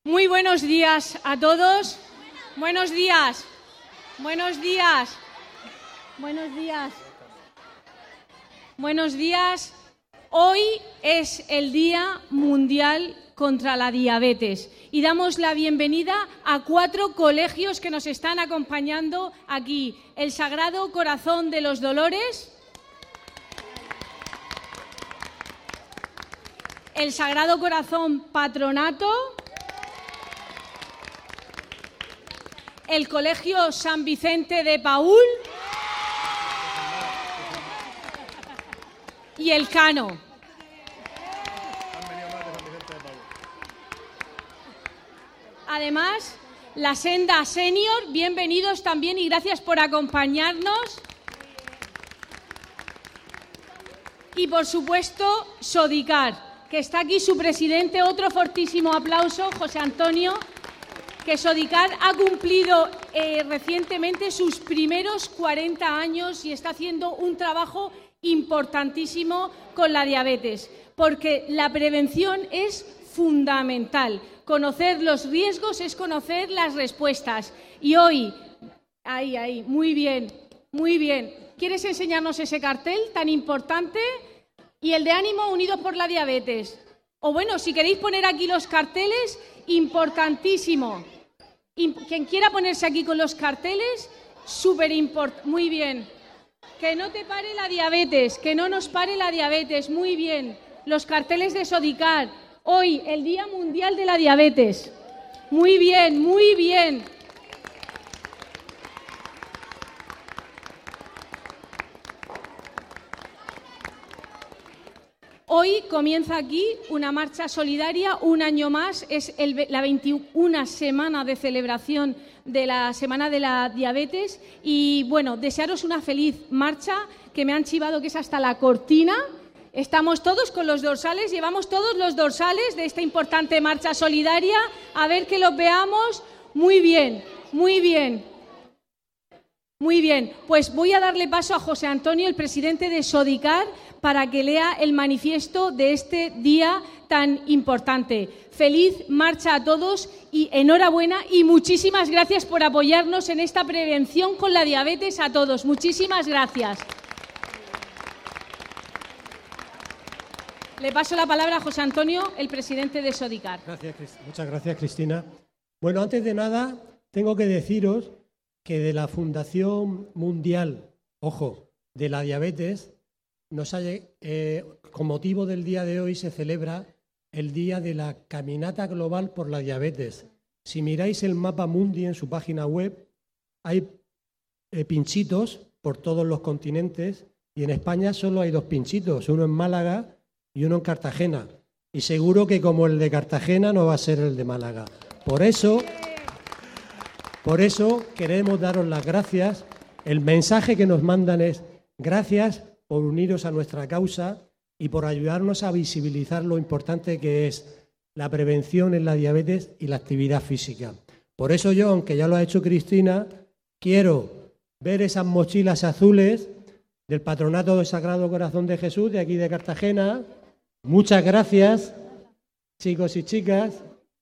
Muy buenos días a todos. Buenos días. Buenos días. Buenos días. Buenos días. Hoy es el Día Mundial contra la Diabetes y damos la bienvenida a 4 colegios que nos están acompañando aquí. El Sagrado Corazón de los Dolores, el Sagrado Corazón Patronato, el Colegio San Vicente de Paúl y el Cano. Además, la Senda Senior, bienvenidos también y gracias por acompañarnos. Y por supuesto, Sodicar, que está aquí su presidente, otro fortísimo aplauso, José Antonio, que Sodicar ha cumplido recientemente sus primeros 40 años y está haciendo un trabajo importantísimo con la diabetes, porque la prevención es fundamental. Conocer los riesgos es conocer las respuestas. Y hoy, ahí, muy bien, muy bien. ¿Quieres enseñarnos ese cartel tan importante? Y el de ánimo unidos por la diabetes. O bueno, si queréis poner aquí los carteles, importantísimo. Quien quiera ponerse aquí con los carteles, súper importante. Muy bien. Que no te pare la diabetes, que no nos pare la diabetes. Muy bien. Los carteles de Sodicar. Hoy, el Día Mundial de la Diabetes. Muy bien, muy bien. Hoy comienza aquí una marcha solidaria, un año más, es la 21 semana de celebración de la Semana de la Diabetes y, bueno, desearos una feliz marcha, que me han chivado que es hasta la cortina. Estamos todos con los dorsales, llevamos todos los dorsales de esta importante marcha solidaria, a ver que los veamos. Muy bien, muy bien. Muy bien, pues voy a darle paso a José Antonio, el presidente de Sodicar, para que lea el manifiesto de este día tan importante. Feliz marcha a todos y enhorabuena y muchísimas gracias por apoyarnos en esta prevención con la diabetes a todos. Muchísimas gracias. Le paso la palabra a José Antonio, el presidente de Sodicar. Muchas gracias, Cristina. Bueno, antes de nada, tengo que deciros que de la Fundación Mundial, ojo, de la Diabetes, con motivo del día de hoy se celebra el Día de la Caminata Global por la Diabetes. Si miráis el mapa mundi en su página web, hay pinchitos por todos los continentes y en España solo hay 2 pinchitos, uno en Málaga y uno en Cartagena. Y seguro que como el de Cartagena no va a ser el de Málaga. Por eso queremos daros las gracias. El mensaje que nos mandan es: gracias por uniros a nuestra causa y por ayudarnos a visibilizar lo importante que es la prevención en la diabetes y la actividad física. Por eso yo, aunque ya lo ha hecho Cristina, quiero ver esas mochilas azules del Patronato del Sagrado Corazón de Jesús de aquí de Cartagena. Muchas gracias, chicos y chicas.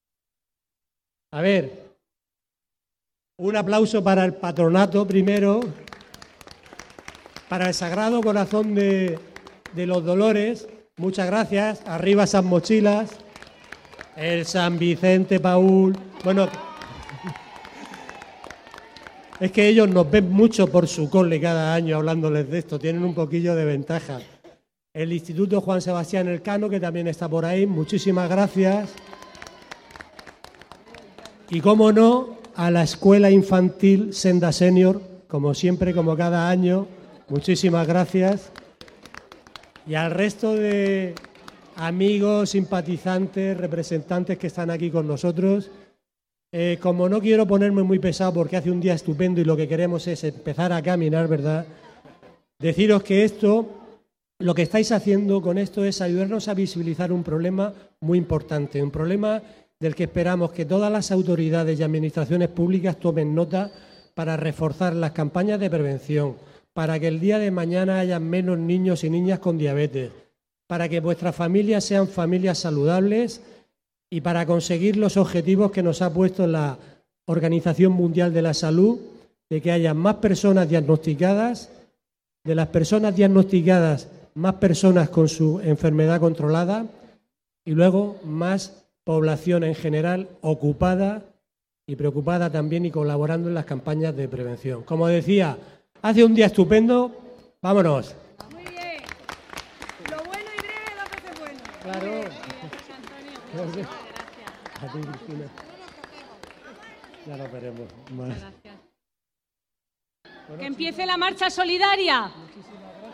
A ver, un aplauso para el patronato primero, para el Sagrado Corazón de los Dolores. Muchas gracias. Arriba esas mochilas. El San Vicente Paúl. Bueno, es que ellos nos ven mucho por su cole cada año hablándoles de esto. Tienen un poquillo de ventaja. El Instituto Juan Sebastián Elcano, que también está por ahí. Muchísimas gracias. Y cómo no, a la Escuela Infantil Senda Senior, como siempre, como cada año. Muchísimas gracias. Y al resto de amigos, simpatizantes, representantes que están aquí con nosotros. Como no quiero ponerme muy pesado porque hace un día estupendo y lo que queremos es empezar a caminar, ¿verdad? Deciros que lo que estáis haciendo con esto es ayudarnos a visibilizar un problema muy importante, un problema del que esperamos que todas las autoridades y administraciones públicas tomen nota para reforzar las campañas de prevención, para que el día de mañana haya menos niños y niñas con diabetes, para que vuestras familias sean familias saludables y para conseguir los objetivos que nos ha puesto la Organización Mundial de la Salud, de que haya más personas diagnosticadas, de las personas diagnosticadas, más personas con su enfermedad controlada y luego más población en general ocupada y preocupada también y colaborando en las campañas de prevención. Como decía, hace un día estupendo, vámonos. Muy bien. Lo bueno y breve va a ser bueno. Claro. Muy bien, José Antonio. Gracias. Gracias. A ti, Cristina. Ya lo veremos más. Gracias. Que empiece la marcha solidaria. Muchísimas gracias.